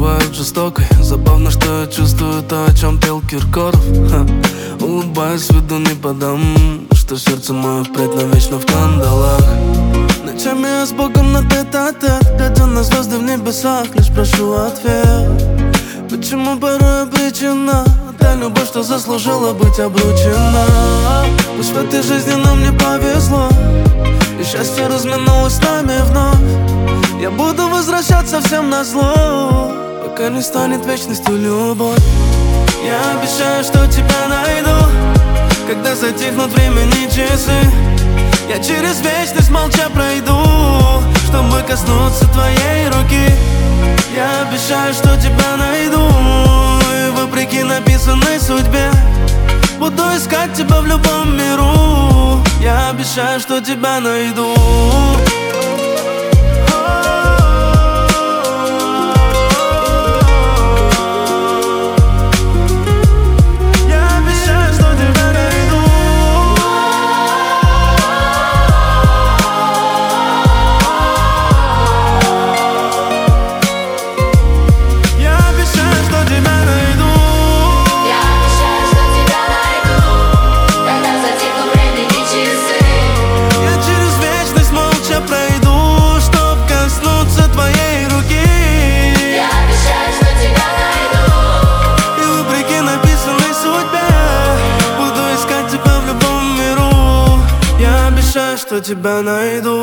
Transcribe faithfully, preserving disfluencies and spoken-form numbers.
бывает жестокой. Забавно, что я чувствую то, о чем пел Киркоров. Ха. Улыбаюсь, виду не подам, что сердце мое впредь навечно в кандалах. Ночами я с Богом на тет-а-тет, глядя на звезды в небесах, лишь прошу ответ. Почему порой обречена та любовь, что заслужила быть обручена? Пусть в этой жизни нам не повезло, и счастье разминулось с нами вновь. Я буду возвращаться всем назло, пока не станет вечностью любовь. Я обещаю, что тебя найду, когда затихнут времени часы. Я через вечность молча пройду, чтобы коснуться твоей руки. Я обещаю, что тебя найду, и вопреки написанной судьбе буду искать тебя в любом миру. Я обещаю, что тебя найду. Что тебя найду.